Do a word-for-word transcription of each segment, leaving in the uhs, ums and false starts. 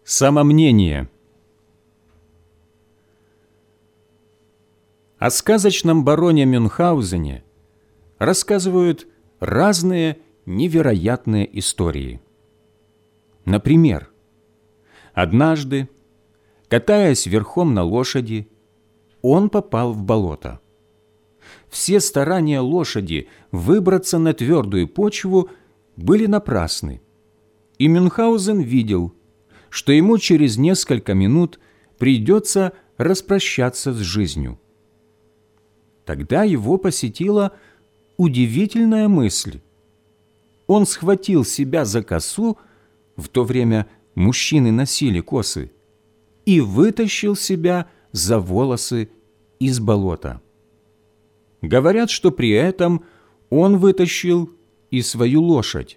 Самомнение. О сказочном бароне Мюнхгаузене рассказывают разные невероятные истории. Например, однажды, катаясь верхом на лошади, он попал в болото. Все старания лошади выбраться на твердую почву были напрасны, и Мюнхгаузен видел, что ему через несколько минут придется распрощаться с жизнью. Тогда его посетила удивительная мысль. Он схватил себя за косу, в то время мужчины носили косы, и вытащил себя за волосы из болота. Говорят, что при этом он вытащил и свою лошадь.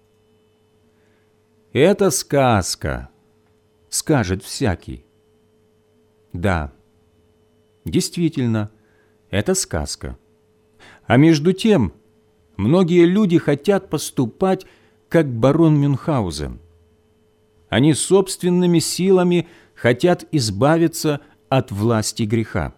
«Это сказка», — скажет всякий. Да, действительно, это сказка. А между тем, многие люди хотят поступать, как барон Мюнхгаузен. Они собственными силами хотят избавиться от власти греха.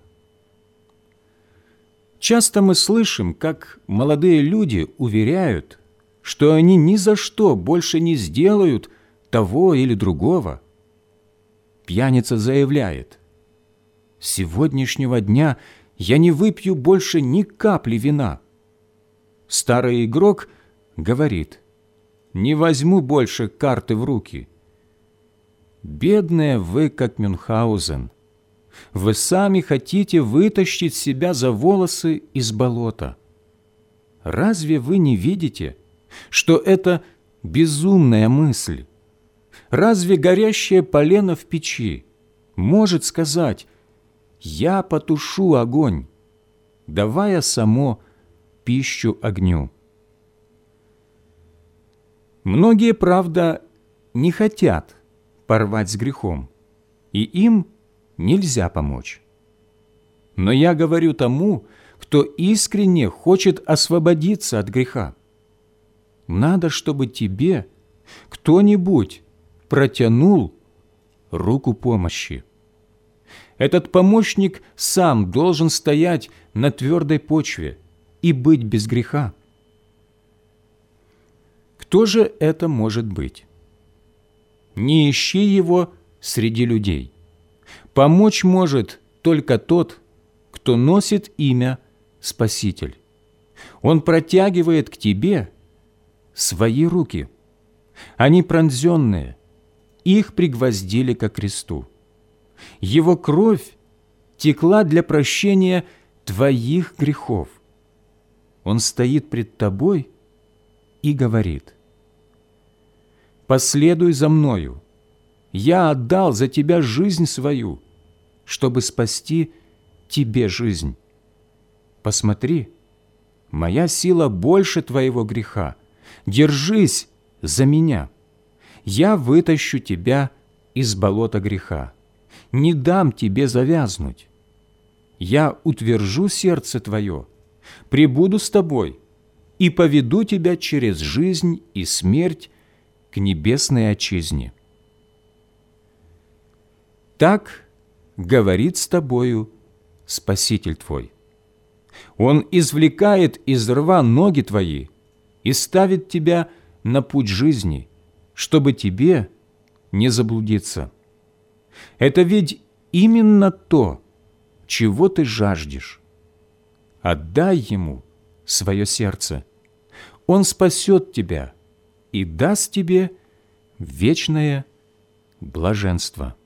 Часто мы слышим, как молодые люди уверяют, что они ни за что больше не сделают того или другого. Пьяница заявляет: «С сегодняшнего дня я не выпью больше ни капли вина». Старый игрок говорит: «Не возьму больше карты в руки». Бедные вы, как Мюнхгаузен, вы сами хотите вытащить себя за волосы из болота. Разве вы не видите, что это безумная мысль? Разве горящее полено в печи может сказать: «Я потушу огонь», давая само пищу огню? Многие, правда, не хотят порвать с грехом, и им нельзя помочь. Но я говорю тому, кто искренне хочет освободиться от греха: надо, чтобы тебе кто-нибудь протянул руку помощи. Этот помощник сам должен стоять на твердой почве и быть без греха. Кто же это может быть? Не ищи его среди людей. Помочь может только тот, кто носит имя Спаситель. Он протягивает к тебе свои руки. Они пронзенные, их пригвоздили ко кресту. Его кровь текла для прощения твоих грехов. Он стоит пред тобой и говорит: «Последуй за мною, я отдал за тебя жизнь свою, чтобы спасти тебе жизнь. Посмотри, моя сила больше твоего греха, держись за меня. Я вытащу тебя из болота греха, не дам тебе завязнуть. Я утвержу сердце твое, пребуду с тобой и поведу тебя через жизнь и смерть к небесной отчизне». Так говорит с тобою Спаситель твой. Он извлекает из рва ноги твои и ставит тебя на путь жизни, чтобы тебе не заблудиться. Это ведь именно то, чего ты жаждешь. Отдай Ему свое сердце. Он спасет тебя и даст тебе вечное блаженство.